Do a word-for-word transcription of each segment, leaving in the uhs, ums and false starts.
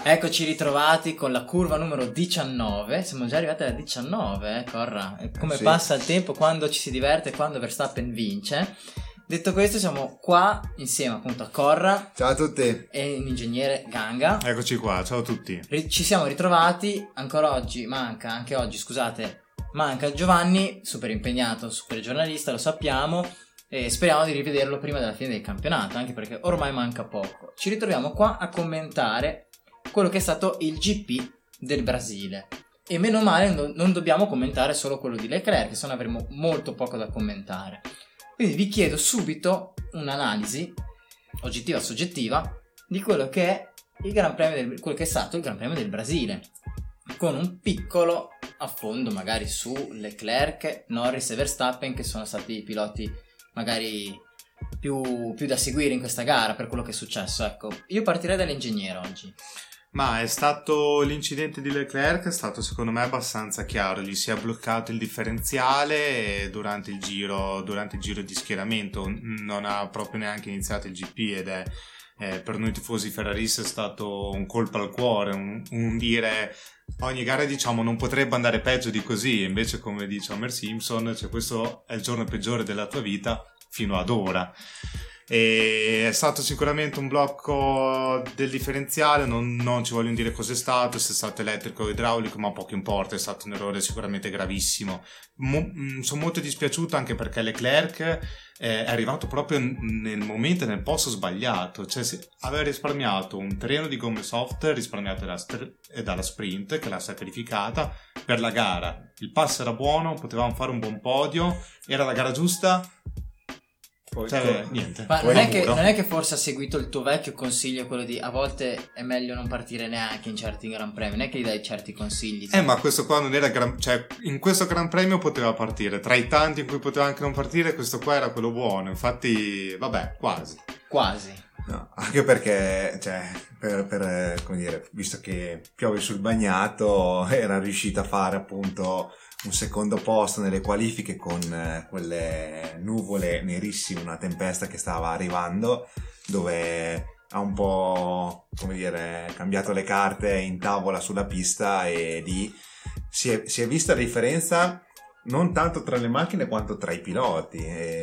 Eccoci ritrovati con la curva numero diciannove. Siamo già arrivati alla diciannove, eh, Corra. Come sì. Passa il tempo quando ci si diverte, quando Verstappen vince. Detto questo, siamo qua insieme appunto a Corra. Ciao a tutti. E l'ingegnere Ganga. Eccoci qua, ciao a tutti. Ci siamo ritrovati. Ancora oggi manca, anche oggi scusate, manca Giovanni, super impegnato, super giornalista, lo sappiamo. E speriamo di rivederlo prima della fine del campionato, anche perché ormai manca poco. Ci ritroviamo qua a commentare quello che è stato il G P del Brasile. E meno male non, non dobbiamo commentare solo quello di Leclerc, se no avremo molto poco da commentare. Quindi vi chiedo subito un'analisi oggettiva o soggettiva di quello che è il Gran Premio del, quello che è stato il Gran Premio del Brasile, con un piccolo affondo magari su Leclerc, Norris e Verstappen, che sono stati i piloti magari più, più da seguire in questa gara per quello che è successo. Ecco, io partirei dall'ingegnere oggi. Ma è stato l'incidente di Leclerc, è stato secondo me abbastanza chiaro. Gli si è bloccato il differenziale durante il giro, durante il giro di schieramento. Non ha proprio neanche iniziato il G P ed è eh, per noi tifosi ferraristi è stato un colpo al cuore, un, un dire ogni gara diciamo non potrebbe andare peggio di così. Invece, come dice Homer Simpson, cioè, questo è il giorno peggiore della tua vita fino ad ora. E è stato sicuramente un blocco del differenziale, non, non ci vogliono dire cos'è stato, se è stato elettrico o idraulico, ma poco importa, è stato un errore sicuramente gravissimo. Mo, mh, sono molto dispiaciuto anche perché Leclerc eh, è arrivato proprio nel momento e nel posto sbagliato, cioè se aveva risparmiato un treno di gomme soft risparmiato dalla, st- dalla sprint che l'ha sacrificata per la gara. Il passo era buono, potevamo fare un buon podio, era la gara giusta. Poi, cioè, niente. Ma non è, che, non è che forse ha seguito il tuo vecchio consiglio, quello di a volte è meglio non partire neanche in certi Gran Premi, non è che gli dai certi consigli. Eh, ma questo qua non era gran... cioè in questo Gran Premio poteva partire, tra i tanti in cui poteva anche non partire, questo qua era quello buono, infatti vabbè, quasi. Quasi. No, anche perché, cioè, per, per, come dire, visto che piove sul bagnato, era riuscito a fare appunto un secondo posto nelle qualifiche con eh, quelle nuvole nerissime, una tempesta che stava arrivando, dove ha un po', come dire, cambiato le carte in tavola sulla pista e lì si è, si è vista la differenza non tanto tra le macchine quanto tra i piloti,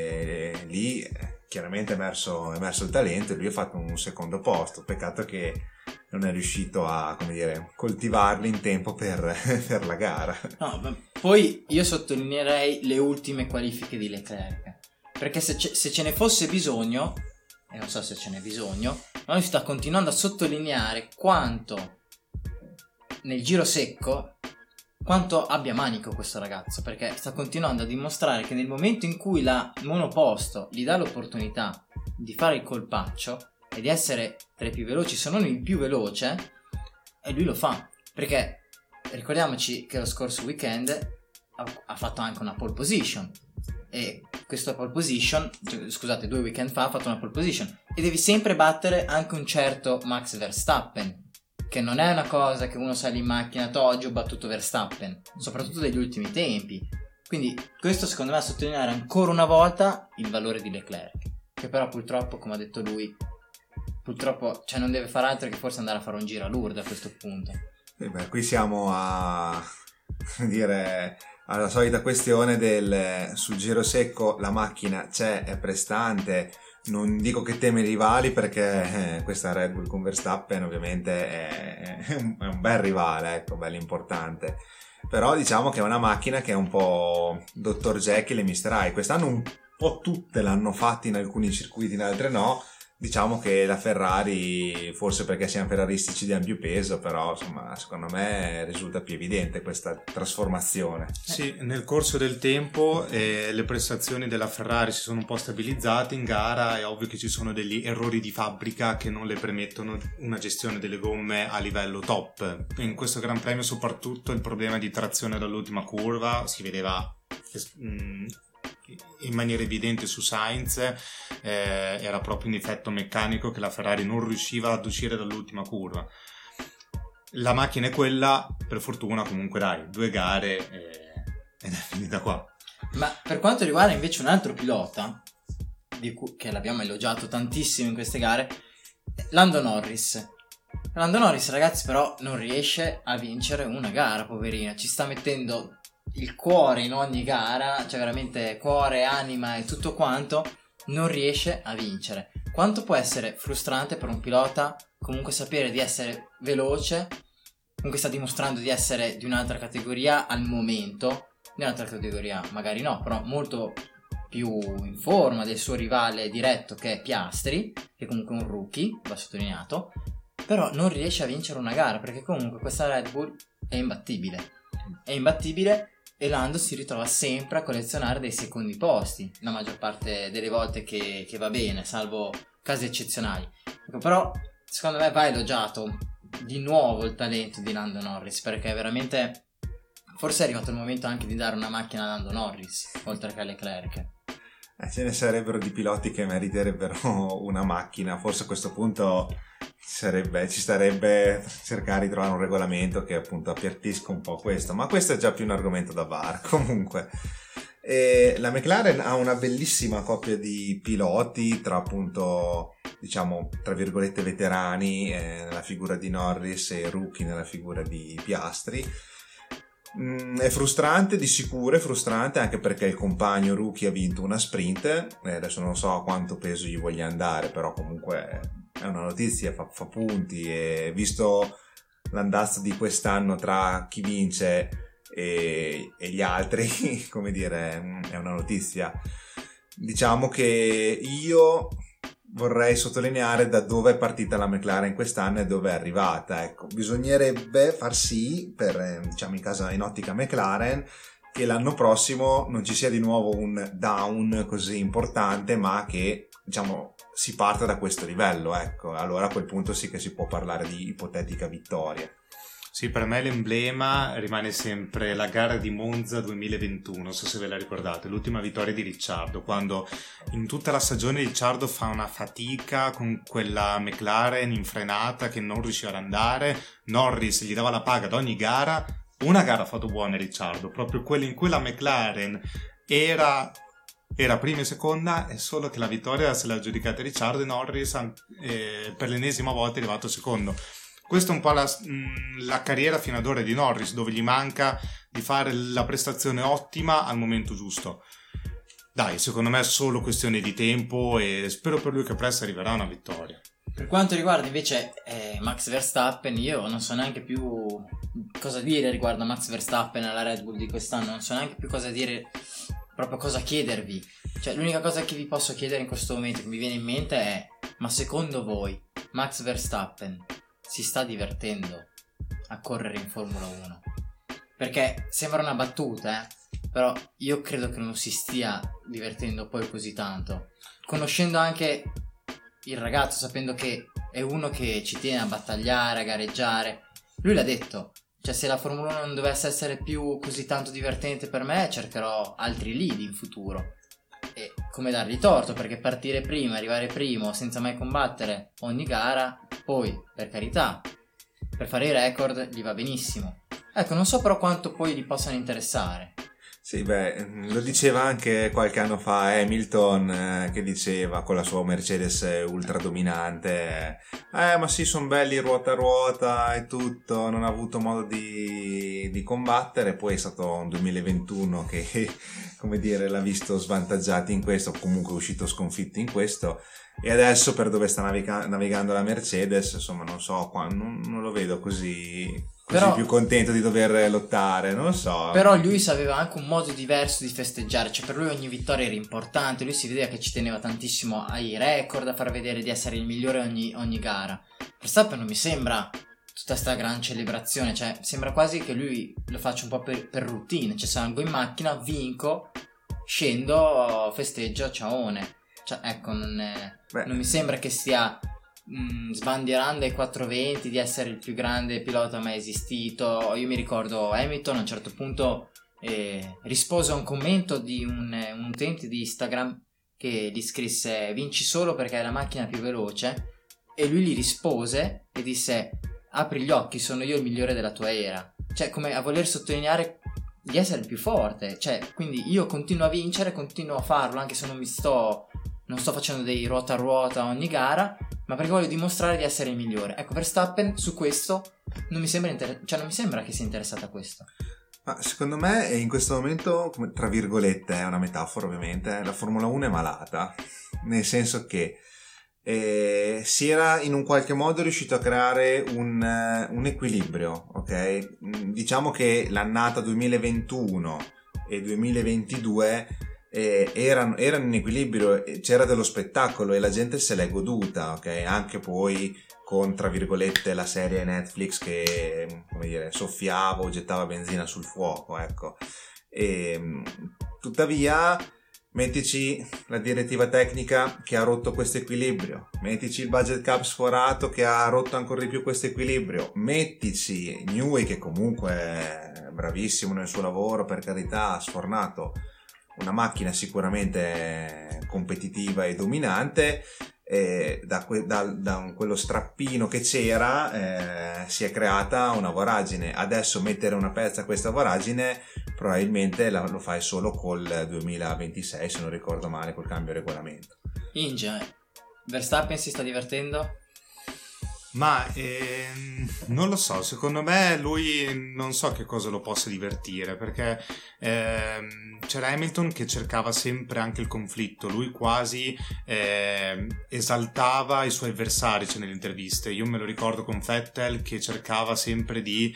e lì chiaramente è emerso, è emerso il talento e lui ha fatto un secondo posto. Peccato che non è riuscito a, come dire, coltivarli in tempo per, per la gara. No, poi io sottolineerei le ultime qualifiche di Leclerc, perché se ce, se ce ne fosse bisogno, e non so se ce n'è bisogno, ma lui sta continuando a sottolineare quanto nel giro secco quanto abbia manico questo ragazzo, perché sta continuando a dimostrare che nel momento in cui la monoposto gli dà l'opportunità di fare il colpaccio e di essere tra i più veloci, se non il più veloce, e lui lo fa, perché ricordiamoci che lo scorso weekend ha, ha fatto anche una pole position, e questa pole position, cioè, scusate, due weekend fa ha fatto una pole position, e devi sempre battere anche un certo Max Verstappen, che non è una cosa che uno sale in macchina, oggi ho battuto Verstappen, soprattutto degli ultimi tempi. Quindi questo secondo me a sottolineare ancora una volta il valore di Leclerc, che però purtroppo, come ha detto lui, purtroppo cioè non deve fare altro che forse andare a fare un giro a Lourdes a questo punto. E beh, qui siamo a dire alla solita questione del sul giro secco la macchina c'è, è prestante. Non dico che teme i rivali, perché eh, questa Red Bull con Verstappen ovviamente è, è, un, è un bel rivale, ecco, bello importante. Però diciamo che è una macchina che è un po' dottor Jekyll e mister Hyde. Quest'anno un po' tutte l'hanno fatta in alcuni circuiti, in altri no. Diciamo che la Ferrari, forse perché siamo ferraristici, diamo più peso, però insomma secondo me risulta più evidente questa trasformazione. Sì, nel corso del tempo eh, le prestazioni della Ferrari si sono un po' stabilizzate in gara. È ovvio che ci sono degli errori di fabbrica che non le permettono una gestione delle gomme a livello top. In questo Gran Premio soprattutto il problema di trazione dall'ultima curva si vedeva mh, in maniera evidente su Sainz, eh, era proprio un difetto meccanico che la Ferrari non riusciva ad uscire dall'ultima curva. La macchina è quella, per fortuna comunque dai, due gare eh, ed è finita qua. Ma per quanto riguarda invece un altro pilota di cui, che l'abbiamo elogiato tantissimo in queste gare, Lando Norris, Lando Norris, ragazzi, però non riesce a vincere una gara, poverina. Ci sta mettendo il cuore in ogni gara, cioè veramente cuore, anima e tutto quanto. Non riesce a vincere. Quanto può essere frustrante per un pilota comunque sapere di essere veloce, comunque sta dimostrando di essere di un'altra categoria al momento, di un'altra categoria magari no, però molto più in forma del suo rivale diretto che è Piastri, che è comunque un rookie, va sottolineato, però non riesce a vincere una gara perché comunque questa Red Bull è imbattibile, è imbattibile e Lando si ritrova sempre a collezionare dei secondi posti, la maggior parte delle volte che, che va bene, salvo casi eccezionali. Ecco, però secondo me va elogiato di nuovo il talento di Lando Norris, perché veramente forse è arrivato il momento anche di dare una macchina a Lando Norris oltre che a Leclerc. Eh, ce ne sarebbero di piloti che meriterebbero una macchina, forse a questo punto sarebbe, ci starebbe cercare di trovare un regolamento che appunto appiattisca un po' questo, ma questo è già più un argomento da bar. Comunque e la McLaren ha una bellissima coppia di piloti tra appunto, diciamo, tra virgolette veterani eh, nella figura di Norris e rookie nella figura di Piastri. Mm, è frustrante, di sicuro è frustrante, anche perché il compagno rookie ha vinto una sprint, eh, adesso non so a quanto peso gli voglia andare, però comunque è una notizia, fa, fa punti, e visto l'andazzo di quest'anno tra chi vince e, e gli altri, come dire, è una notizia. Diciamo che io vorrei sottolineare da dove è partita la McLaren quest'anno e dove è arrivata. Ecco, bisognerebbe far sì, per, diciamo, in casa, in ottica McLaren, che l'anno prossimo non ci sia di nuovo un down così importante, ma che, diciamo, si parte da questo livello. Ecco, allora a quel punto sì che si può parlare di ipotetica vittoria. Sì, per me l'emblema rimane sempre la gara di Monza duemilaventuno, non so se ve la ricordate, l'ultima vittoria di Ricciardo, quando in tutta la stagione Ricciardo fa una fatica con quella McLaren infrenata che non riusciva ad andare, Norris gli dava la paga ad ogni gara. Una gara ha fatto buona Ricciardo, proprio quella in cui la McLaren era, era prima e seconda, è solo che la vittoria se l'ha giudicata Ricciardo e Norris eh, per l'ennesima volta è arrivato secondo. Questa è un po' la, la carriera fino ad ora di Norris, dove gli manca di fare la prestazione ottima al momento giusto. Dai, secondo me è solo questione di tempo e spero per lui che presto arriverà una vittoria. Per quanto riguarda invece eh, Max Verstappen, io non so neanche più cosa dire riguardo a Max Verstappen e alla Red Bull di quest'anno, non so neanche più cosa dire, proprio cosa chiedervi. Cioè, l'unica cosa che vi posso chiedere in questo momento che mi viene in mente è: ma secondo voi Max Verstappen si sta divertendo a correre in Formula uno? Perché sembra una battuta, eh? Però io credo che non si stia divertendo poi così tanto. Conoscendo anche il ragazzo, sapendo che è uno che ci tiene a battagliare, a gareggiare, lui l'ha detto, cioè se la Formula uno non dovesse essere più così tanto divertente per me, cercherò altri lead in futuro. E come dargli torto, perché partire prima, arrivare primo senza mai combattere ogni gara, poi per carità, per fare i record gli va benissimo. Ecco, non so però quanto poi gli possano interessare. Sì, beh, lo diceva anche qualche anno fa Hamilton, eh, che diceva con la sua Mercedes ultra dominante, eh ma sì, sono belli ruota a ruota e tutto, non ha avuto modo di, di combattere. Poi è stato un duemilaventuno che, come dire, l'ha visto svantaggiati in questo, comunque è uscito sconfitto in questo, e adesso per dove sta naviga- navigando la Mercedes, insomma, non so, qua, non, non lo vedo così... così però, più contento di dover lottare, non lo so. Però Lewis aveva anche un modo diverso di festeggiare, cioè per lui ogni vittoria era importante, lui si vedeva che ci teneva tantissimo ai record, a far vedere di essere il migliore ogni, ogni gara. Verstappen non mi sembra tutta sta gran celebrazione, cioè sembra quasi che lui lo faccia un po' per, per routine, cioè salgo in macchina, vinco, scendo, festeggio, ciaone. Cioè ecco, non, è, non mi sembra che stia... Mm, sbandierando ai quattrocentoventi di essere il più grande pilota mai esistito. Io mi ricordo Hamilton a un certo punto eh, rispose a un commento di un, un utente di Instagram che gli scrisse: vinci solo perché hai la macchina più veloce, e lui gli rispose e disse: apri gli occhi, sono io il migliore della tua era. Cioè, come a voler sottolineare di essere il più forte, cioè, quindi io continuo a vincere, continuo a farlo anche se non mi sto non sto facendo dei ruota a ruota ogni gara, ma perché voglio dimostrare di essere il migliore. Ecco, Verstappen su questo non mi sembra inter- cioè non mi sembra che sia interessato a questo. Ma secondo me in questo momento, come, tra virgolette, è una metafora ovviamente, la Formula uno è malata, nel senso che eh, si era in un qualche modo riuscito a creare un, uh, un equilibrio, ok? Diciamo che l'annata duemilaventuno e duemilaventidue eh, erano, erano in equilibrio, c'era dello spettacolo e la gente se l'è goduta, ok? Anche poi con, tra virgolette, la serie Netflix che, come dire, soffiava o gettava benzina sul fuoco, ecco. E, tuttavia, mettici la direttiva tecnica che ha rotto questo equilibrio, mettici il budget cap sforato che ha rotto ancora di più questo equilibrio, mettici Newey che comunque è bravissimo nel suo lavoro, per carità, ha sfornato una macchina sicuramente competitiva e dominante. E da, que- da, da quello strappino che c'era eh, si è creata una voragine. Adesso mettere una pezza a questa voragine probabilmente la, lo fai solo col duemilaventisei, se non ricordo male, col cambio regolamento. Inge, Verstappen si sta divertendo? Ma ehm, non lo so, secondo me lui non so che cosa lo possa divertire, perché ehm, c'era Hamilton che cercava sempre anche il conflitto, lui quasi ehm, esaltava i suoi avversari, cioè, nelle interviste. Io me lo ricordo con Vettel che cercava sempre di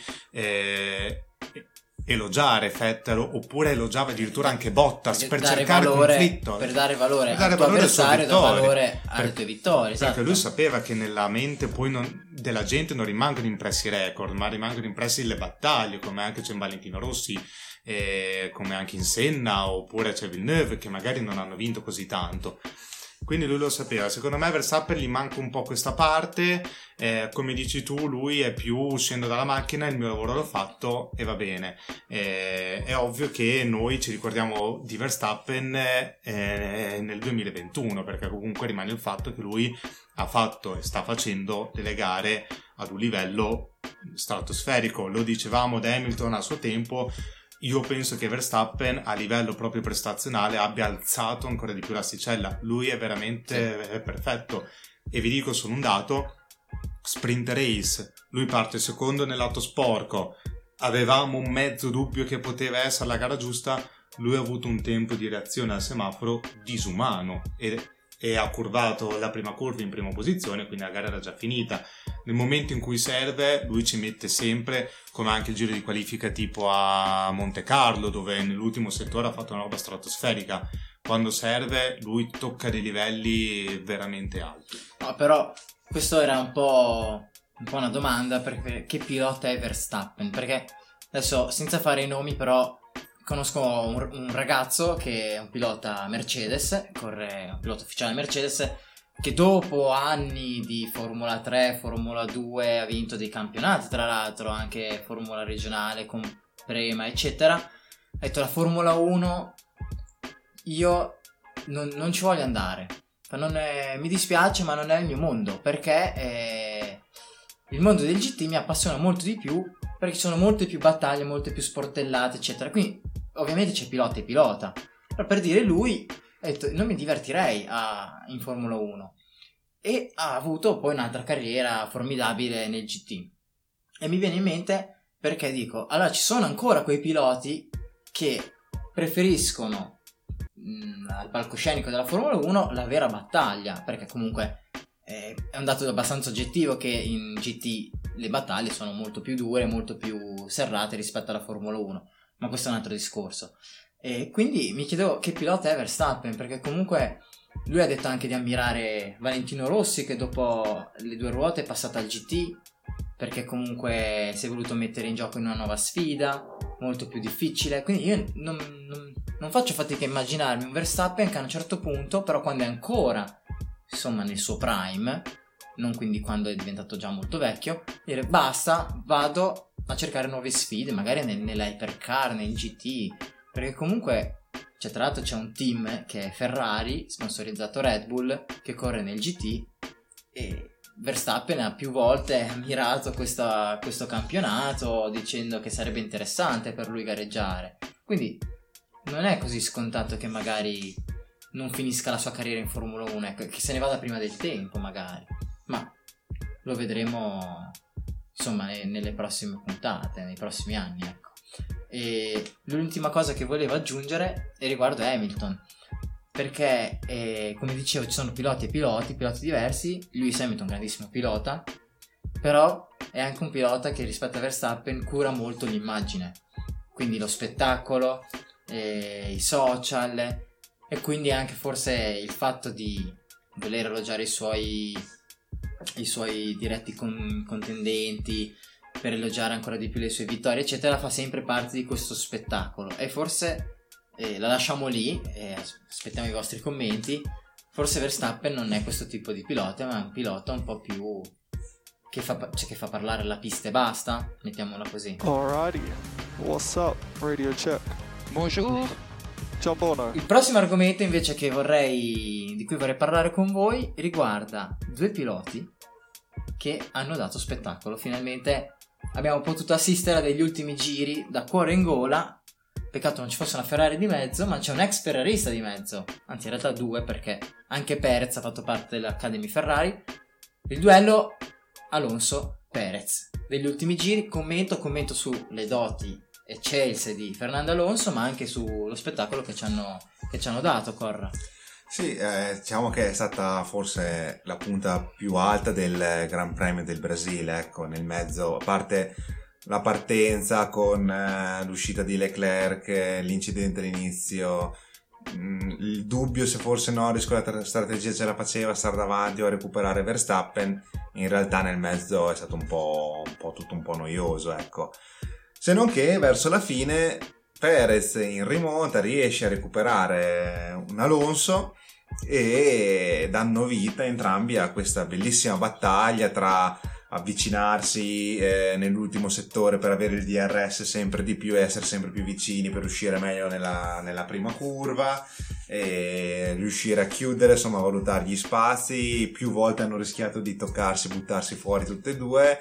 eh, elogiare Vettel, oppure elogiava addirittura anche Bottas per, per cercare valore, conflitto, per dare valore per dare al tuo valore avversario, dare valore alle per, tue vittorie, esatto. Perché lui sapeva che nella mente poi non, della gente non rimangono impressi i record, ma rimangono impressi le battaglie, come anche c'è in Valentino Rossi, eh, come anche in Senna, oppure c'è Villeneuve, che magari non hanno vinto così tanto. Quindi lui lo sapeva. Secondo me Verstappen gli manca un po' questa parte, eh, come dici tu, lui è più scendo dalla macchina, il mio lavoro l'ho fatto e va bene. Eh, è ovvio che noi ci ricordiamo di Verstappen eh, nel duemilaventuno, perché comunque rimane il fatto che lui ha fatto e sta facendo delle gare ad un livello stratosferico. Lo dicevamo da Hamilton a suo tempo. Io penso che Verstappen a livello proprio prestazionale abbia alzato ancora di più l'asticella. Lui è veramente sì. È perfetto. E vi dico solo un dato: sprint race, lui parte secondo nel lato sporco, avevamo un mezzo dubbio che poteva essere la gara giusta, lui ha avuto un tempo di reazione al semaforo disumano e, e ha curvato la prima curva in prima posizione, quindi la gara era già finita. Nel momento in cui serve lui ci mette sempre, come anche il giro di qualifica tipo a Monte Carlo, dove nell'ultimo settore ha fatto una roba stratosferica. Quando serve lui tocca dei livelli veramente alti. No, però questo era un po', un po' una domanda, perché che pilota è Verstappen? Perché adesso, senza fare i nomi, però conosco un, un ragazzo che è un pilota Mercedes, corre un pilota ufficiale Mercedes, che dopo anni di Formula tre, Formula due ha vinto dei campionati, tra l'altro anche Formula regionale con Prema eccetera. Ha detto la Formula uno io non, non ci voglio andare, non è, mi dispiace, ma non è il mio mondo, perché eh, il mondo del G T mi appassiona molto di più, perché ci sono molte più battaglie, molte più sportellate eccetera. Quindi ovviamente c'è pilota e pilota, però per dire lui ha detto non mi divertirei a, in Formula uno, e ha avuto poi un'altra carriera formidabile nel G T. E mi viene in mente perché dico, allora ci sono ancora quei piloti che preferiscono mh, al palcoscenico della Formula uno la vera battaglia, perché comunque eh, è un dato abbastanza oggettivo che in G T le battaglie sono molto più dure, molto più serrate rispetto alla Formula uno, ma questo è un altro discorso. E quindi mi chiedevo che pilota è Verstappen, perché comunque lui ha detto anche di ammirare Valentino Rossi, che dopo le due ruote è passato al G T, perché comunque si è voluto mettere in gioco in una nuova sfida molto più difficile. Quindi io non, non, non faccio fatica a immaginarmi un Verstappen che a un certo punto, però quando è ancora insomma nel suo prime, non quindi quando è diventato già molto vecchio, dire basta, vado a cercare nuove sfide, magari nel, nell'hypercar, nel G T, perché comunque cioè, tra l'altro c'è un team che è Ferrari, sponsorizzato Red Bull, che corre nel G T, e Verstappen ha più volte ammirato questa, questo campionato, dicendo che sarebbe interessante per lui gareggiare. Quindi non è così scontato che magari non finisca la sua carriera in Formula uno, ecco, che se ne vada prima del tempo magari. ma lo vedremo insomma nelle prossime puntate, nei prossimi anni, ecco. E l'ultima cosa che volevo aggiungere è riguardo Hamilton, perché eh, come dicevo ci sono piloti e piloti, piloti diversi. Lewis Hamilton è un grandissimo pilota, però è anche un pilota che rispetto a Verstappen cura molto l'immagine, quindi lo spettacolo, eh, i social, e quindi anche forse il fatto di voler elogiare i suoi i suoi diretti con, contendenti, per elogiare ancora di più le sue vittorie eccetera, fa sempre parte di questo spettacolo. E forse eh, la lasciamo lì, eh, aspettiamo i vostri commenti. Forse Verstappen non è questo tipo di pilota, ma è un pilota un po' più che fa, cioè, che fa parlare la pista e basta, mettiamola così. Alrighty, what's up, Radio Check? Bonjour. Ciao Bono. Il prossimo argomento invece che vorrei di cui vorrei parlare con voi riguarda due piloti che hanno dato spettacolo. Finalmente abbiamo potuto assistere a degli ultimi giri da cuore in gola. Peccato non ci fosse una Ferrari di mezzo, ma c'è un ex ferrarista di mezzo, anzi in realtà due, perché anche Perez ha fatto parte dell'Academy Ferrari. Il duello Alonso-Perez degli ultimi giri. Commento commento sulle doti eccelse di Fernando Alonso, ma anche sullo spettacolo che ci hanno, che ci hanno dato. Corra. Sì, eh, diciamo che è stata forse la punta più alta del Gran Premio del Brasile, ecco, nel mezzo, a parte la partenza con eh, l'uscita di Leclerc, l'incidente all'inizio, mh, il dubbio se forse Norris con la tra- strategia ce la faceva, stare davanti o a recuperare Verstappen. In realtà nel mezzo è stato un po', un po' tutto un po' noioso, ecco. Se non che verso la fine Perez in rimonta riesce a recuperare un Alonso e danno vita entrambi a questa bellissima battaglia tra avvicinarsi eh, nell'ultimo settore per avere il D R S sempre di più e essere sempre più vicini per uscire meglio nella, nella prima curva, e riuscire a chiudere, insomma valutare gli spazi. Più volte hanno rischiato di toccarsi, buttarsi fuori tutte e due,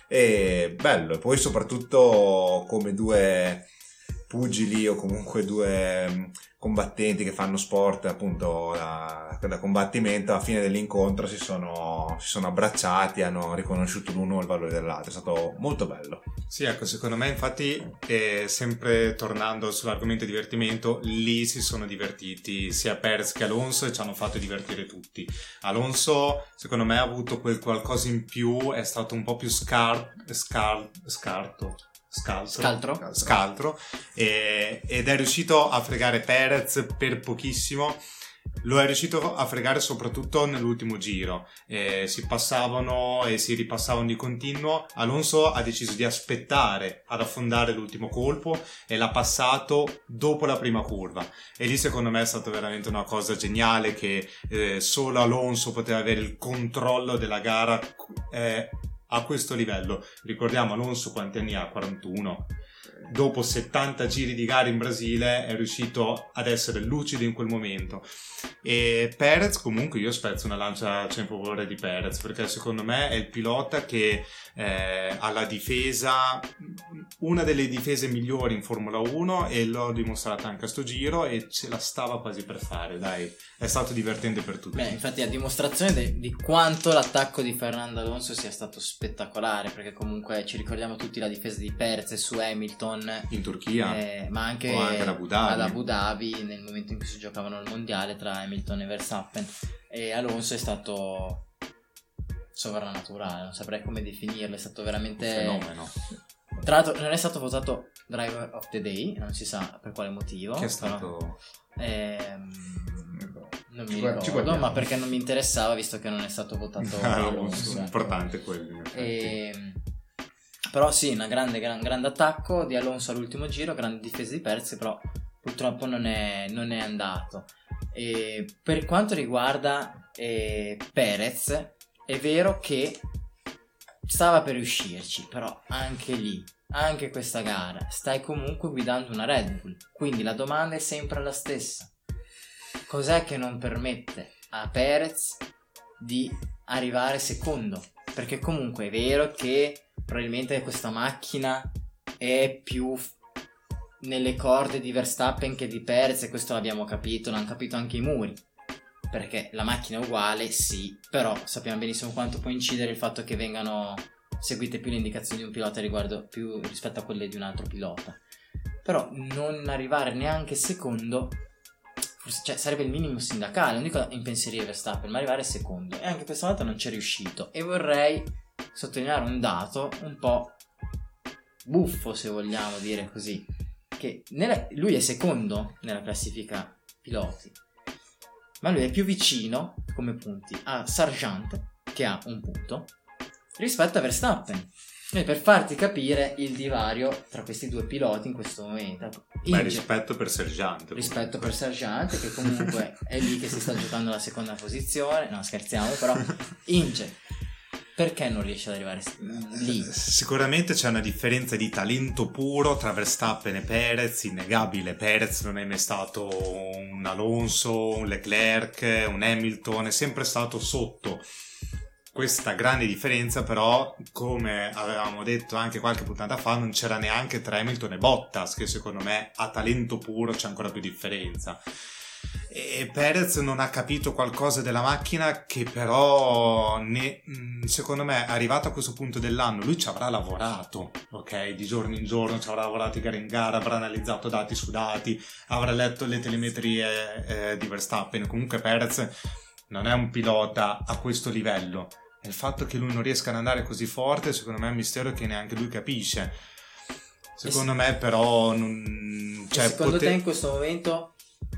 e bello. E poi soprattutto come due pugili o comunque due combattenti che fanno sport appunto da, da combattimento, alla fine dell'incontro si sono, si sono abbracciati, hanno riconosciuto l'uno il valore dell'altro. È stato molto bello. Sì, ecco, secondo me infatti eh, sempre tornando sull'argomento divertimento, lì si sono divertiti sia Perez che Alonso e ci hanno fatto divertire tutti. Alonso secondo me ha avuto quel qualcosa in più, è stato un po' più scar- scar- scarto Scaltro, Scaltro, scaltro e, ed è riuscito a fregare Perez per pochissimo. Lo è riuscito a fregare soprattutto nell'ultimo giro, eh, si passavano e si ripassavano di continuo. Alonso ha deciso di aspettare ad affondare l'ultimo colpo e l'ha passato dopo la prima curva, e lì secondo me è stata veramente una cosa geniale, che eh, solo Alonso poteva avere il controllo della gara eh, a questo livello. Ricordiamo Alonso quanti anni ha? quarantuno. Dopo settanta giri di gara in Brasile è riuscito ad essere lucido in quel momento. E Perez, comunque io spezzo una lancia in favore di Perez, perché secondo me è il pilota che eh, ha la difesa, una delle difese migliori in Formula uno, e l'ho dimostrato anche a sto giro e ce la stava quasi per fare, dai, è stato divertente per tutti. Beh, infatti a dimostrazione de- di quanto l'attacco di Fernando Alonso sia stato spettacolare, perché comunque ci ricordiamo tutti la difesa di Perez su Hamilton in Turchia, eh, ma anche, o anche ad Abu Dhabi. ad Abu Dhabi nel momento in cui si giocavano il mondiale tra Hamilton e Verstappen. E Alonso è stato sovrannaturale, non saprei come definirlo, è stato veramente un fenomeno. Tra l'altro non è stato votato Driver of the Day, non si sa per quale motivo, che è stato però, ehm, non mi Ci ricordo, guardiamo. ma perché non mi interessava, visto che non è stato votato ah, Alonso. importante quello. E, però sì, un grande, gran, grande attacco di Alonso all'ultimo giro, grande difesa di Perez, però purtroppo non è, non è andato. E per quanto riguarda eh, Perez, è vero che stava per riuscirci, però anche lì, anche questa gara, stai comunque guidando una Red Bull, quindi la domanda è sempre la stessa: cos'è che non permette a Perez di arrivare secondo? Perché comunque è vero che probabilmente questa macchina è più f- nelle corde di Verstappen che di Perez, e questo l'abbiamo capito, l'hanno capito anche i muri. perché la macchina è uguale, sì, però sappiamo benissimo quanto può incidere il fatto che vengano seguite più le indicazioni di un pilota riguardo più rispetto a quelle di un altro pilota. Però non arrivare neanche secondo, forse, cioè sarebbe il minimo sindacale, non dico impensierire Verstappen, ma arrivare secondo, e anche questa volta non c'è riuscito. E vorrei sottolineare un dato un po' buffo, se vogliamo dire così, che nella, lui è secondo nella classifica piloti, ma lui è più vicino come punti a Sargent, che ha un punto, rispetto a Verstappen. E per farti capire il divario tra questi due piloti in questo momento. Beh, rispetto per Sargent. Rispetto per Sargent, che comunque è lì che si sta giocando la seconda posizione. No, scherziamo, però Inge, perché non riesce ad arrivare lì? Sicuramente c'è una differenza di talento puro tra Verstappen e Perez, innegabile. Perez non è mai stato un Alonso, un Leclerc, un Hamilton, è sempre stato sotto. Questa grande differenza, però, come avevamo detto anche qualche puntata fa, non c'era neanche tra Hamilton e Bottas, che secondo me a talento puro c'è ancora più differenza. E Perez non ha capito qualcosa della macchina che però ne, secondo me arrivato a questo punto dell'anno lui ci avrà lavorato, ok, di giorno in giorno ci avrà lavorato di gara in gara, avrà analizzato dati su dati, avrà letto le telemetrie eh, di Verstappen. Comunque Perez non è un pilota a questo livello, e il fatto che lui non riesca ad andare così forte secondo me è un mistero che neanche lui capisce. Secondo me però non, cioè, secondo poter... te in questo momento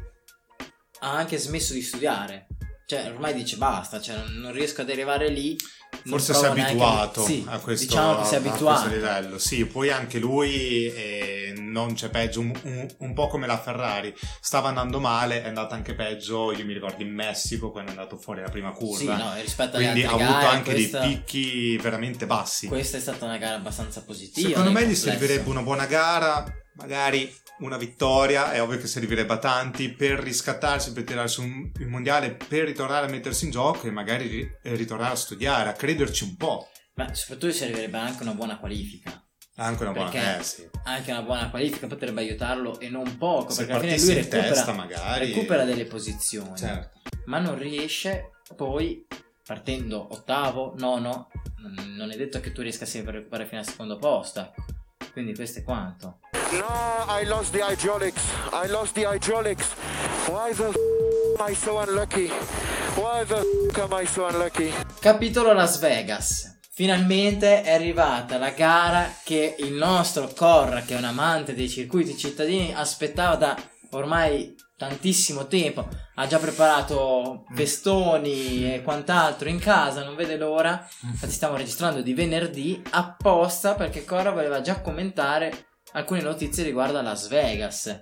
ha anche smesso di studiare, cioè ormai dice basta, cioè non, non riesco ad arrivare lì, forse si è abituato neanche... sì, a, questo, diciamo che si è a, abituato. a questo livello. Sì, poi anche lui eh, non c'è peggio, un, un, un po' come la Ferrari, stava andando male, è andata anche peggio, io mi ricordo in Messico quando è andato fuori la prima curva, sì, no, rispetto alle quindi ha altre avuto gare, anche questa... dei picchi veramente bassi. Questa è stata una gara abbastanza positiva. Secondo me gli complesso. servirebbe una buona gara, magari una vittoria, è ovvio che servirebbe a tanti per riscattarsi, per tirarsi un, il mondiale, per ritornare a mettersi in gioco e magari ri, ritornare a studiare, a crederci un po'. Ma soprattutto servirebbe anche una buona qualifica. Anche una buona, perché eh, sì. Anche una buona qualifica potrebbe aiutarlo, e non poco, Se perché alla fine lui recupera, testa, magari... recupera delle posizioni, certo. ma non riesce poi, partendo ottavo, nono, non è detto che tu riesca sempre a recuperare fino al secondo posto, quindi questo è quanto. No, I lost the hydraulics. I lost the hydraulics. Why the f*** am I so unlucky? Why the f*** am I so unlucky? Capitolo Las Vegas. Finalmente è arrivata la gara che il nostro Corra, che è un amante dei circuiti cittadini, aspettava da ormai tantissimo tempo. Ha già preparato festoni e quant'altro in casa, non vede l'ora. Infatti stiamo registrando di venerdì apposta perché Corra voleva già commentare alcune notizie riguardo a Las Vegas,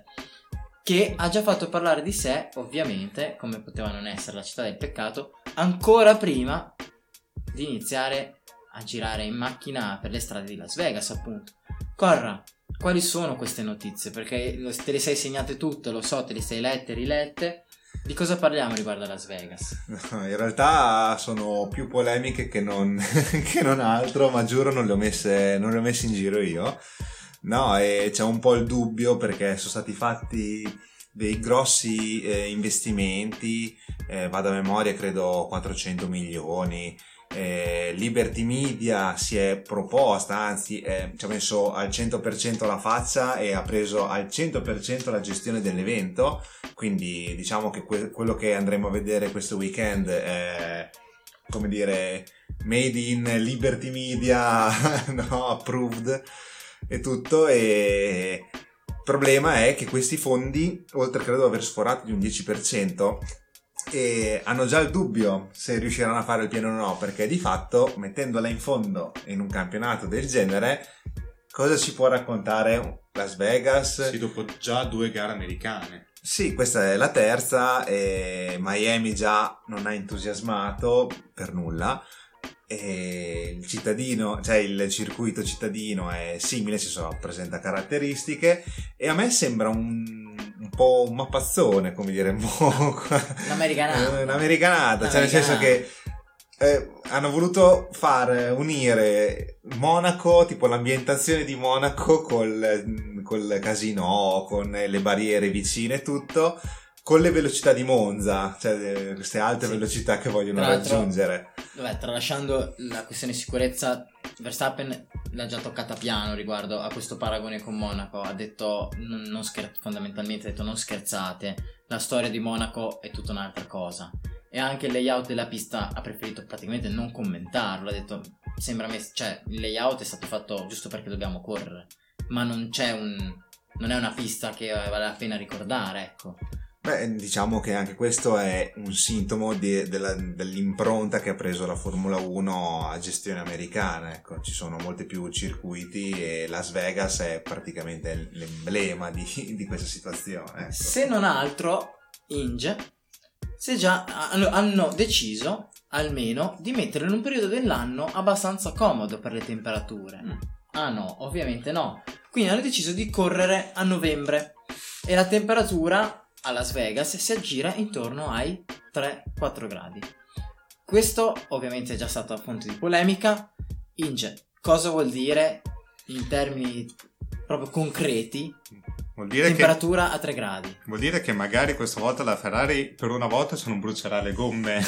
che ha già fatto parlare di sé, ovviamente, come poteva non essere la città del peccato, ancora prima di iniziare a girare in macchina per le strade di Las Vegas, appunto. Corra, quali sono queste notizie? Perché te le sei segnate tutte, lo so, te le sei lette, rilette. Di cosa parliamo riguardo a Las Vegas? No, in realtà sono più polemiche che non, che non altro, ma giuro non le ho messe, non le ho messe in giro io. No, e c'è un po' il dubbio perché sono stati fatti dei grossi eh, investimenti, eh, vado a memoria credo quattrocento milioni, eh, Liberty Media si è proposta, anzi eh, ci ha messo al cento per cento la faccia e ha preso al cento per cento la gestione dell'evento, quindi diciamo che que- quello che andremo a vedere questo weekend è, come dire, made in Liberty Media, no, approved e tutto. E il problema è che questi fondi, oltre credo aver sforato di un dieci per cento, e hanno già il dubbio se riusciranno a fare il pieno o no, perché di fatto mettendola in fondo in un campionato del genere cosa ci può raccontare Las Vegas? Sì, dopo già due gare americane. Sì, questa è la terza e Miami già non ha entusiasmato per nulla. E il cittadino, cioè il circuito cittadino è simile, ci sono, presenta caratteristiche e a me sembra un, un po' un mappazzone, come diremmo, un'americanata, un'americanata, cioè nel senso che eh, hanno voluto far unire Monaco, tipo l'ambientazione di Monaco col, col casino, con le barriere vicine e tutto, con le velocità di Monza, cioè eh, queste alte Sì. velocità che vogliono Tra l'altro, raggiungere. Vabbè, tralasciando la questione sicurezza, Verstappen l'ha già toccata piano riguardo a questo paragone con Monaco. Ha detto, non, non scher- fondamentalmente ha detto non scherzate, la storia di Monaco è tutta un'altra cosa. E anche il layout della pista ha preferito praticamente non commentarlo. Ha detto, sembra me, cioè il layout è stato fatto giusto perché dobbiamo correre, ma non c'è un, non è una pista che vale la pena ricordare, ecco. Beh, diciamo che anche questo è un sintomo di- della- dell'impronta che ha preso la Formula uno a gestione americana. Ecco, ci sono molti più circuiti e Las Vegas è praticamente l'emblema di, di questa situazione. Ecco. Se non altro, Inge, se già hanno, hanno deciso almeno di metterlo in un periodo dell'anno abbastanza comodo per le temperature. Mm. Ah no, ovviamente no. Quindi hanno deciso di correre a novembre e la temperatura a Las Vegas si aggira intorno ai tre quattro gradi. Questo ovviamente è già stato fonte di polemica. Inge, cosa vuol dire in termini proprio concreti Vuol dire, che, temperatura a tre gradi? vuol dire che magari questa volta la Ferrari per una volta se non brucerà le gomme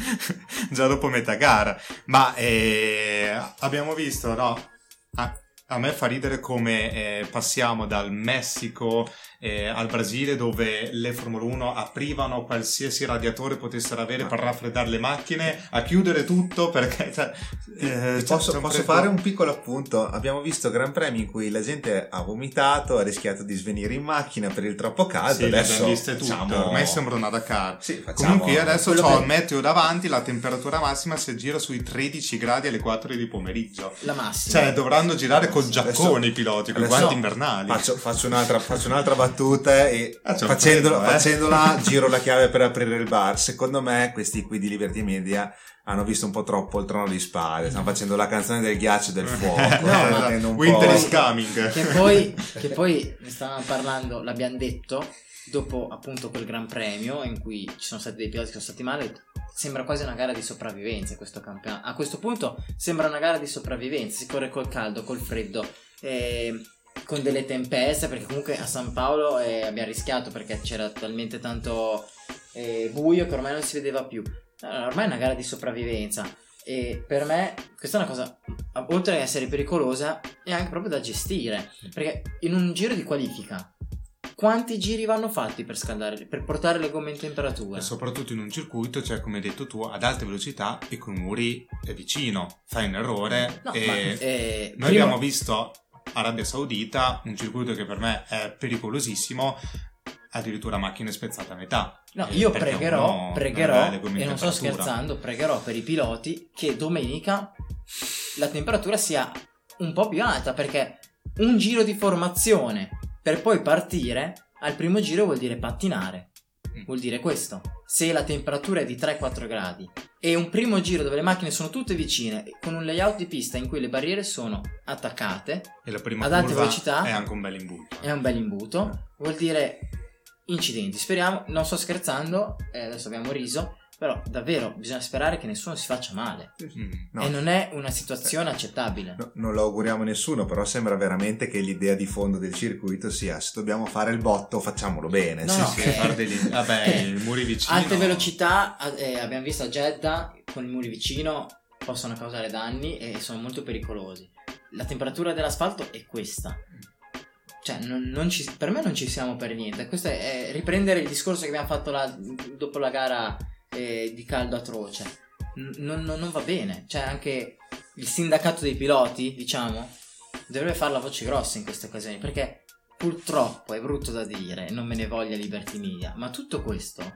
già dopo metà gara. Ma eh, abbiamo visto, no? Ah, a me fa ridere come eh, passiamo dal Messico eh, al Brasile, dove le Formula uno aprivano qualsiasi radiatore potessero avere per raffreddare le macchine, a chiudere tutto perché cioè, eh, Posso, c'è un posso freddo- fare un piccolo appunto? Abbiamo visto Gran Premi in cui la gente ha vomitato, ha rischiato di svenire in macchina per il troppo caldo. Sì, le adesso abbiamo viste tutte, facciamo- ormai sembra una Dakar. Sì, facciamo- Comunque io adesso quello ho che- il meteo davanti, la temperatura massima si aggira sui tredici gradi alle quattro di pomeriggio. La massima. Cioè dovranno girare col giaccone Adesso- i piloti, con i adesso guanti no. invernali. Faccio, faccio, un'altra, faccio un'altra battuta e Ah, c'è un facendola, freddo, eh. facendola giro la chiave per aprire il bar. Secondo me questi qui di Liberty Media hanno visto un po' troppo il Trono di Spade. Stanno facendo la canzone del ghiaccio e del fuoco. No, stanno ma mettendo un Winter po'- is coming. Che poi, che poi ne stavamo parlando, l'abbiamo detto, dopo appunto quel Gran Premio in cui ci sono stati dei piloti che sono stati male. Sembra quasi una gara di sopravvivenza questo campionato. A questo punto sembra una gara di sopravvivenza. Si corre col caldo, col freddo, eh, con delle tempeste, perché comunque a San Paolo eh, abbiamo rischiato perché c'era talmente tanto eh, buio che ormai non si vedeva più. Allora, ormai è una gara di sopravvivenza e per me questa è una cosa, oltre ad essere pericolosa, è anche proprio da gestire, perché in un giro di qualifica quanti giri vanno fatti per scaldare, per portare le gomme in temperatura? E soprattutto in un circuito, cioè come hai detto tu, ad alte velocità e con i muri è vicino. Fai un errore No, e ma, eh, noi prima- abbiamo visto Arabia Saudita, un circuito che per me è pericolosissimo, addirittura macchine spezzate a metà. No, Eh, io perché pregherò, uno non pregherò, aveva le gomme in e non sto temperatura. scherzando, pregherò per i piloti che domenica la temperatura sia un po' più alta, perché un giro di formazione per poi partire al primo giro vuol dire pattinare. Mm. Vuol dire questo. Se la temperatura è di tre quattro gradi e un primo giro dove le macchine sono tutte vicine, con un layout di pista in cui le barriere sono attaccate, E la prima ad alte curva velocità è anche un bel imbuto. è un bel imbuto, vuol dire incidenti. Speriamo, non sto scherzando, eh, adesso abbiamo riso, però davvero bisogna sperare che nessuno si faccia male. Mm. No. E non è una situazione accettabile. No, non lo auguriamo a nessuno, però sembra veramente che l'idea di fondo del circuito sia: se dobbiamo fare il botto facciamolo bene. No, Sì, no, sì. Sì, fare degli- vabbè, i muri vicino. Alte velocità, eh, abbiamo visto a Jeddah con i muri vicino, possono causare danni e sono molto pericolosi. La temperatura dell'asfalto è questa. Cioè, non, non ci, per me non ci siamo per niente. Questo è, è riprendere il discorso che abbiamo fatto la- dopo la gara eh, di caldo atroce. N- non, non- non va bene. Cioè, anche il sindacato dei piloti, diciamo, dovrebbe fare la voce grossa in queste occasioni, perché purtroppo è brutto da dire, non me ne voglia Liberty Media, ma tutto questo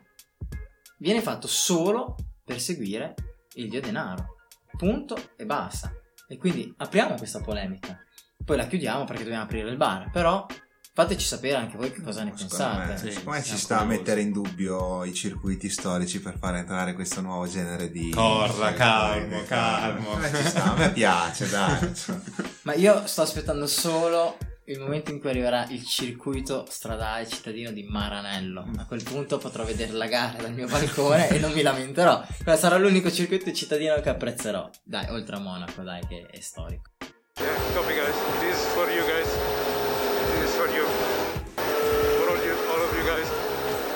viene fatto solo per seguire il dio denaro. Punto e basta. E quindi apriamo questa polemica. Poi la chiudiamo perché dobbiamo aprire il bar. Però fateci sapere anche voi che cosa ne Secondo pensate. me, Sì, secondo me ci siamo sta a curiosi. mettere in dubbio i circuiti storici per far entrare questo nuovo genere di... Corra, di- calmo, di- calmo. A me ci sta, a me piace, dai. Ma io sto aspettando solo il momento in cui arriverà il circuito stradale cittadino di Maranello. A quel punto potrò vedere la gara dal mio balcone e non mi lamenterò. Quello sarà l'unico circuito cittadino che apprezzerò. Dai, oltre a Monaco, dai, che è storico. Yeah, copy guys. This is for you guys. This is for you. For all you, all of you guys. All the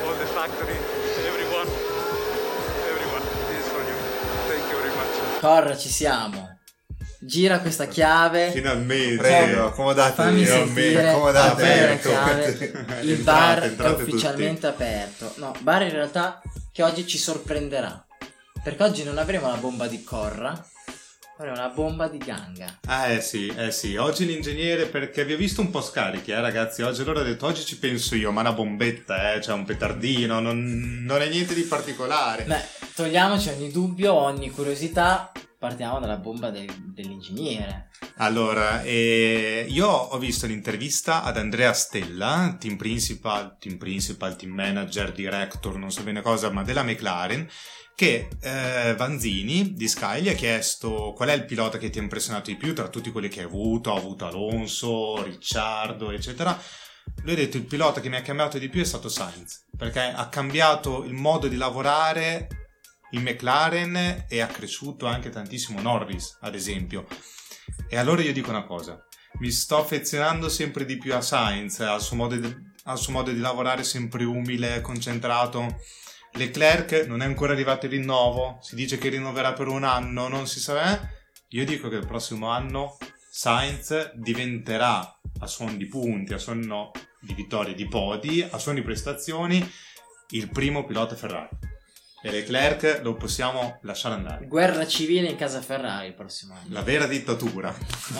factory. Everyone, everyone, this is for you. Thank you very much. Corra, ci siamo. Gira questa chiave. Finalmente. Prego, accomodatevi. Fammi sentire. Accomodatevi. la chiave. Il Entrate, bar entrate è ufficialmente aperto. No, bar in realtà che oggi ci sorprenderà. Perché oggi non avremo la bomba di Corra, avremo una bomba di Ganga. Ah, eh sì, eh sì. Oggi l'ingegnere, perché vi ho visto un po' scarichi, eh ragazzi. Oggi allora ho detto, oggi ci penso io, ma una bombetta, eh, cioè un petardino, non, non è niente di particolare. Beh, togliamoci ogni dubbio, ogni curiosità. Partiamo dalla bomba del, dell'ingegnere. Allora, eh, io ho visto l'intervista ad Andrea Stella, team principal, team principal, team manager, director, non so bene cosa, ma della McLaren, che eh, Vanzini di Sky gli ha chiesto qual è il pilota che ti ha impressionato di più tra tutti quelli che hai avuto, ha avuto Alonso, Ricciardo, eccetera. Lui ha detto il pilota che mi ha cambiato di più è stato Sainz, perché ha cambiato il modo di lavorare in McLaren e ha cresciuto anche tantissimo Norris, ad esempio. E allora io dico una cosa, mi sto affezionando sempre di più a Sainz, al suo modo di, al suo modo di lavorare sempre umile, concentrato. Leclerc non è ancora arrivato il rinnovo, si dice che rinnoverà per un anno, non si sa. Eh? Io dico che il prossimo anno Sainz diventerà, a suon di punti, a suono di vittorie, di podi, a suon di prestazioni, il primo pilota Ferrari. E Leclerc lo possiamo lasciare andare. Guerra civile in casa Ferrari il prossimo anno. La vera dittatura.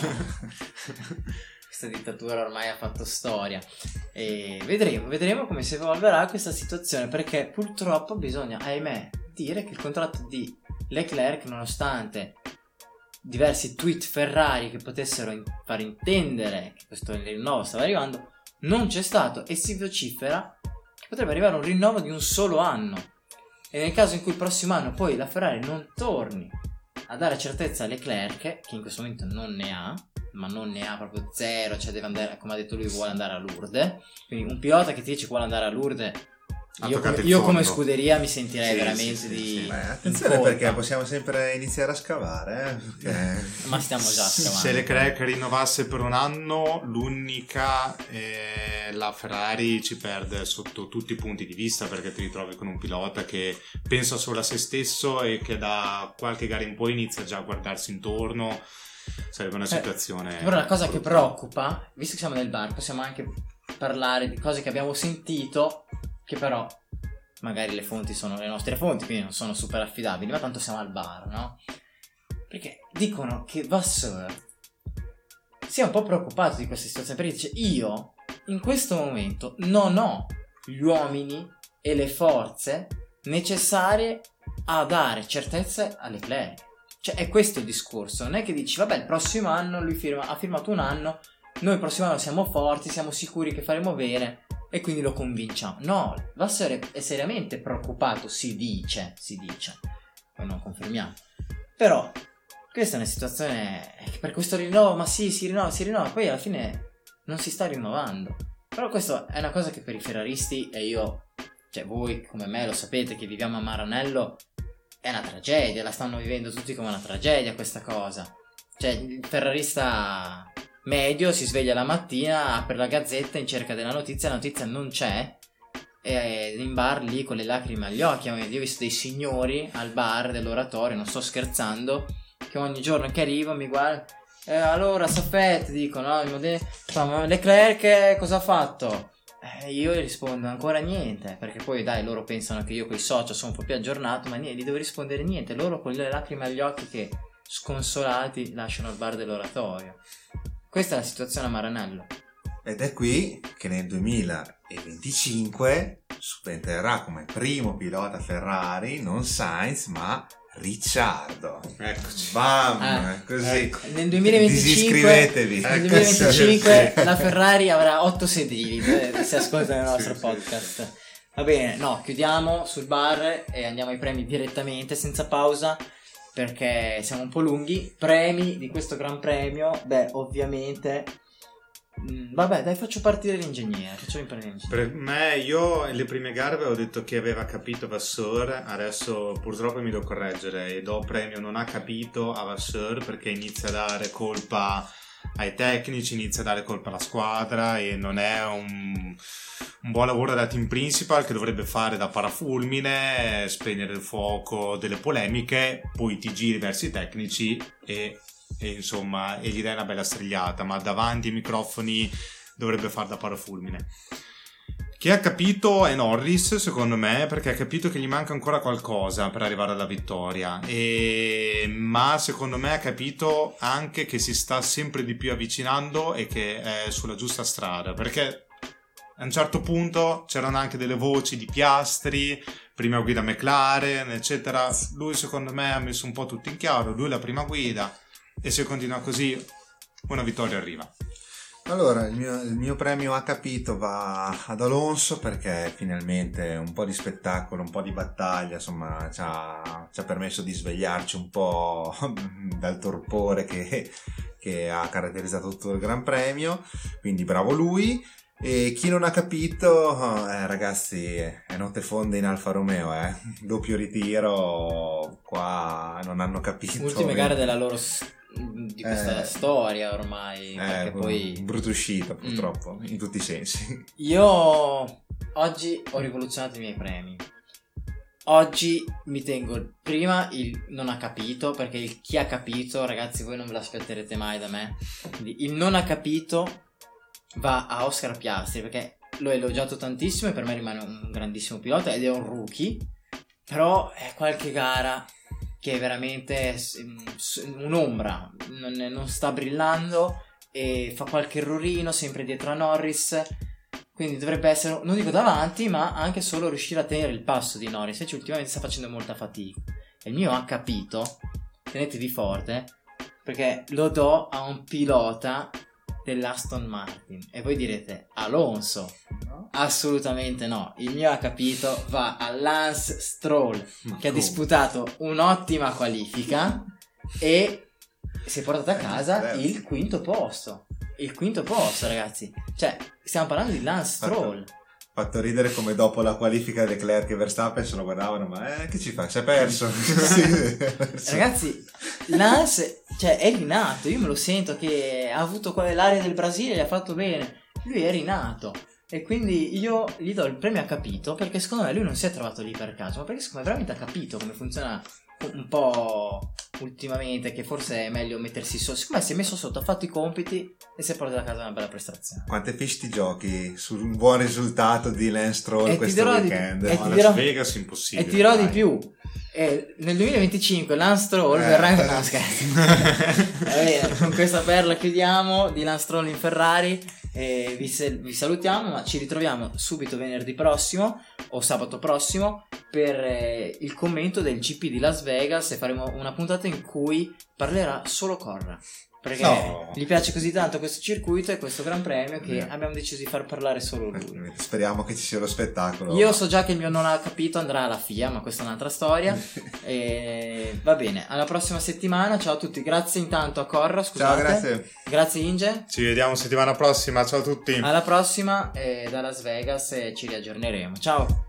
Questa dittatura ormai ha fatto storia e vedremo, vedremo come si evolverà questa situazione, perché purtroppo bisogna, ahimè, dire che il contratto di Leclerc, nonostante diversi tweet Ferrari che potessero in- far intendere che questo rinnovo stava arrivando, non c'è stato e si vocifera che potrebbe arrivare un rinnovo di un solo anno. E nel caso in cui il prossimo anno poi la Ferrari non torni a dare certezza a Leclerc, che in questo momento non ne ha, ma non ne ha proprio zero, cioè deve andare, come ha detto lui, vuole andare a Lourdes. Quindi un pilota che ti dice vuole andare a Lourdes, io, come, io come scuderia mi sentirei sì, veramente sì, sì, di sì. Beh, attenzione colpa. perché possiamo sempre iniziare a scavare, eh? Perché... Ma stiamo già scavando. Se Leclerc rinnovasse per un anno, l'unica eh, la Ferrari ci perde sotto tutti i punti di vista, perché ti ritrovi con un pilota che pensa solo a se stesso e che da qualche gara in poi inizia già a guardarsi intorno. Sarebbe una situazione. Eh, però la cosa che preoccupa, visto che siamo nel bar, possiamo anche parlare di cose che abbiamo sentito, che però magari le fonti sono le nostre fonti, quindi non sono super affidabili, ma tanto siamo al bar, no? Perché dicono che Vasseur sia un po' preoccupato di questa situazione, perché dice: io in questo momento non ho gli uomini e le forze necessarie a dare certezze a Leclerc. Cioè è questo il discorso, non è che dici vabbè il prossimo anno lui firma, ha firmato un anno, noi il prossimo anno siamo forti, siamo sicuri che faremo bene e quindi lo convinciamo. No, Vasseur è seriamente preoccupato, si dice, si dice, poi non confermiamo. Però questa è una situazione che per questo rinnovo, ma sì, si rinnova, si rinnova, poi alla fine non si sta rinnovando. Però questo è una cosa che per i ferraristi, e io, cioè voi come me lo sapete che viviamo a Maranello, è una tragedia, la stanno vivendo tutti come una tragedia questa cosa. Cioè il ferrarista medio si sveglia la mattina, apre la gazzetta in cerca della notizia, la notizia non c'è, e in bar lì con le lacrime agli occhi. Io ho visto dei signori al bar dell'oratorio, non sto scherzando, che ogni giorno che arrivo mi guardano, eh, allora Saffet, dicono, no, Leclerc cosa ha fatto? Eh, io gli rispondo ancora niente, perché poi dai, loro pensano che io con i social sono un po' più aggiornato, ma niente, gli devo rispondere niente, loro con le lacrime agli occhi che sconsolati lasciano il bar dell'oratorio. Questa è la situazione a Maranello. Ed è qui che nel duemilaventicinque subentrerà come primo pilota Ferrari non Sainz ma Ricciardo. Eccoci. Bam, Ah, così. ecco. Nel duemilaventicinque, Disiscrivetevi. nel duemilaventicinque Ecco. la Ferrari avrà otto sedili eh, se ascolta il nostro Sì, podcast. Sì. Va bene, no, chiudiamo sul bar e andiamo ai premi direttamente senza pausa, perché siamo un po' lunghi. Premi di questo Gran Premio, beh, ovviamente mh, vabbè, dai, faccio partire l'ingegnere, facciamo imparare l'ingegnere. Per me, io le prime gare avevo detto che aveva capito Vasseur, adesso purtroppo mi devo correggere e do premio non ha capito a Vasseur, perché inizia a dare colpa ai tecnici, inizia a dare colpa alla squadra e non è un, un buon lavoro da team principal che dovrebbe fare da parafulmine, spegnere il fuoco delle polemiche, poi ti giri verso i tecnici e, e insomma e gli dai una bella strigliata, ma davanti ai microfoni dovrebbe fare da parafulmine. Chi ha capito è Norris, secondo me, perché ha capito che gli manca ancora qualcosa per arrivare alla vittoria, e... ma secondo me ha capito anche che si sta sempre di più avvicinando e che è sulla giusta strada, perché a un certo punto c'erano anche delle voci di Piastri, prima guida McLaren, eccetera. Lui secondo me ha messo un po' tutto in chiaro, lui è la prima guida, e se continua così una vittoria arriva. Allora, il mio, il mio premio ha capito va ad Alonso, perché finalmente un po' di spettacolo, un po' di battaglia, insomma, ci ha, ci ha permesso di svegliarci un po' dal torpore che, che ha caratterizzato tutto il Gran Premio, quindi bravo lui. E chi non ha capito, eh, ragazzi, è notte fonda in Alfa Romeo, eh. Doppio ritiro, qua non hanno capito. Ultime gare della loro di questa eh, storia ormai, perché eh, poi brutta uscita purtroppo, mm. in tutti i sensi. Io oggi ho rivoluzionato i miei premi. Oggi mi tengo prima il non ha capito, perché il chi ha capito, ragazzi, voi non ve l'aspetterete mai da me. Quindi il non ha capito va a Oscar Piastri, perché l'ho elogiato tantissimo e per me rimane un grandissimo pilota ed è un rookie, però è qualche gara che è veramente un'ombra, non, non sta brillando e fa qualche errorino sempre dietro a Norris, quindi dovrebbe essere, non dico davanti, ma anche solo riuscire a tenere il passo di Norris, invece ultimamente sta facendo molta fatica. E il mio ha capito, tenetevi forte, perché lo do a un pilota dell'Aston Martin, e voi direte Alonso? No. Assolutamente no, il mio ha capito va a Lance Stroll, ma che come? Ha disputato un'ottima qualifica e si è portato a casa eh, il quinto posto il quinto posto ragazzi, cioè stiamo parlando di Lance Stroll. Fatto ridere come dopo la qualifica Leclerc e Verstappen se lo guardavano, ma eh, che ci fa? Si è perso. Sì, perso. Ragazzi, Lance, cioè, è rinato. Io me lo sento che ha avuto quell'area del Brasile, gli ha fatto bene. Lui è rinato e quindi io gli do il premio ha capito, perché secondo me lui non si è trovato lì per caso, ma perché secondo me veramente ha capito come funziona un po' ultimamente, che forse è meglio mettersi sotto. Secondo me si è messo sotto, ha fatto i compiti e si è portato a casa una bella prestazione. Quante fish ti giochi su un buon risultato di Lance Stroll e questo weekend? Di, e no, ti Las dirò, Vegas impossibile. E ti dirò di più, e nel duemilaventicinque Lance Stroll eh. verrà in... no scherzo. Va bene, con questa perla chiudiamo di Lance Stroll in Ferrari. E vi, se- vi salutiamo, ma ci ritroviamo subito venerdì prossimo o sabato prossimo per eh, il commento del G P di Las Vegas, e faremo una puntata in cui parlerà solo Corra, perché no. gli piace così tanto questo circuito e questo Gran Premio che yeah. abbiamo deciso di far parlare solo lui. Speriamo che ci sia lo spettacolo. Io so già che il mio non ha capito andrà alla F I A, ma questa è un'altra storia. E va bene, alla prossima settimana. Ciao a tutti, grazie intanto a Corra, scusate. Ciao, grazie. Grazie Inge. Ci vediamo settimana prossima, ciao a tutti. Alla prossima eh, da Las Vegas e ci riaggiorneremo. Ciao.